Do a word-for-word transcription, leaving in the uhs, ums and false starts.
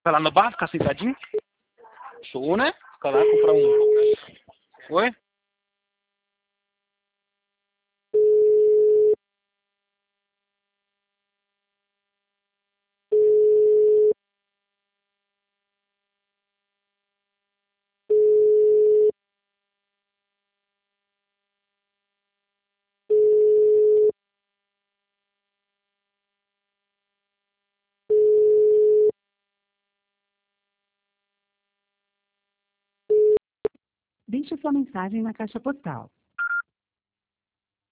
Tá lá no bar, ficar sentadinho? Show, né? Fica lá, comprar um... Oi? Deixe sua mensagem na caixa postal.